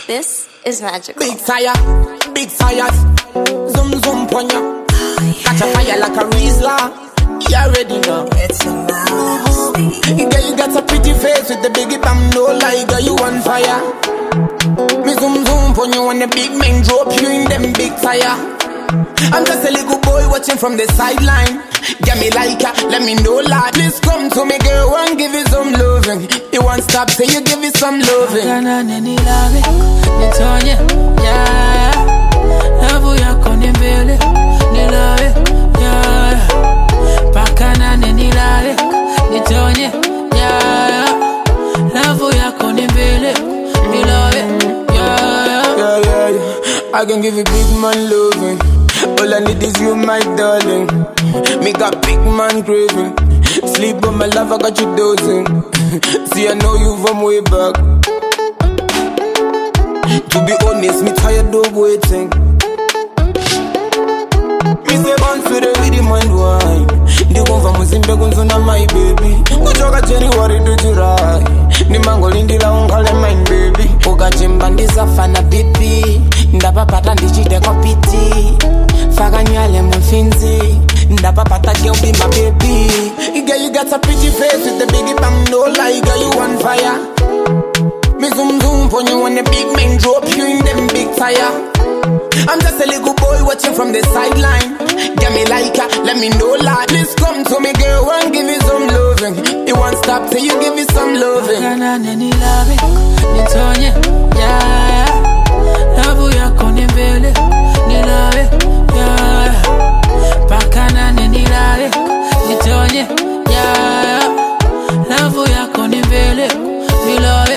This is magical. Big fire, big fires. Zoom zoom ponya. Catch a fire like a Rizla. You already know. It's a nasty. Girl, you got a pretty face with the biggie bam, no lie, girl, you on fire. Me zoom zoom ponya when the big men drop you in them big fire. I'm just a little boy watching from the sideline. Get me like ya, let me know like. Please come to me girl, one give you some loving. You won't stop till you give me some loving. Nitonye, yeah. Love yako ni mbele, nilawe, yeah. Pakana nilawe, nitonye, yeah. Love yako ni mbele, nilawe, yeah. Yeah, yeah, yeah. I can give you big man loving. All I need is you, my darling. Me got big man craving. Sleep on my love, I got you dozing. See, I know you from way back. To be honest, me tired of waiting. Me say bounce with the rhythm and wine. The one from Muzimbe Gunzuna, my baby. Kuchoka cheni wari do you right. Ni mango lindi la unkale mine baby. Uga jimba ndiza fana bibi. Ndapa pata ndichite kwa piti. Faga nyale mfinzi. Ndapa pata girl be my baby. Girl you got a pretty face with the biggie bang, no lie, girl you on fire. Me zoom zoom on you when the big men drop you in them big fire. I'm just a little boy watching from the sideline. Get me like ya, let me know like. Please come to me girl, one give you some loving. You won't stop till you give me some loving. Pakana nilawe, nitonye, yeah. Love yako ni mbele, nilawe, yeah. Pakana nilawe, nitonye, yeah. Love yako ni mbele, nilawe.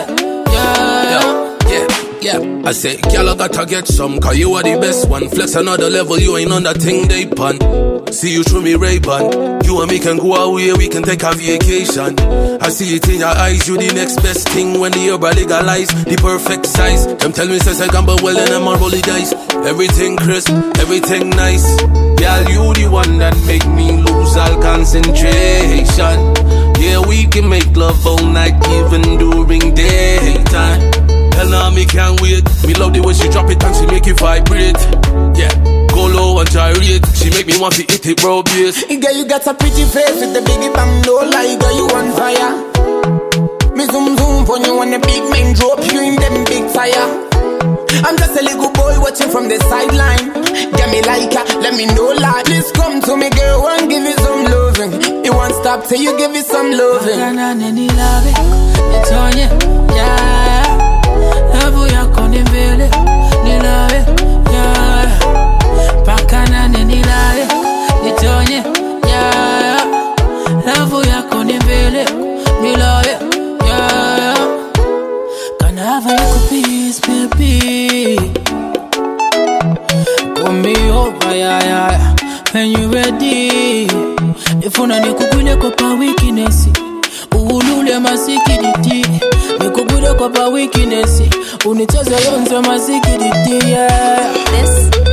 Yeah, I say, girl, I gotta get some, cause you are the best one. Flex another level, you ain't on that thing they pun. See you through me Ray-Ban. You and me can go away, we can take a vacation. I see it in your eyes, you the next best thing when the herb legalize. The perfect size. Them tell me says I can but well and I'm a rolly dice. Everything crisp, everything nice. Girl, you the one that make me lose all concentration. Yeah, we can make love all night, even during daytime. Hell nah, me can't wait. Me love the way she drop it and she make it vibrate. Yeah, go low and gyrate. She make me want to hit it, bro, bass. Girl, you got a pretty face with the biggie bang, no lie, girl, you on fire. Me zoom zoom on you when the big men drop you in them big fire. I'm just a little boy watching from the sideline. Get me like ya, let me know like. Please come to me girl, one give you some loving. You won't stop till you give me some loving. Pakana nilawe, nitonye, yeah. Love yako ni mbele, nilawe, yeah. Pakana nilawe, nitonye, yeah. Love yako ni mbele, nilawe, yeah. Can I have a little piece, baby? Come me over, yeah. When you ready. If una nikukule kwa pa weakness, uulule masikiditi. Nikukule kwa pa weakness, unicheze yonzo masikiditi, yeah. This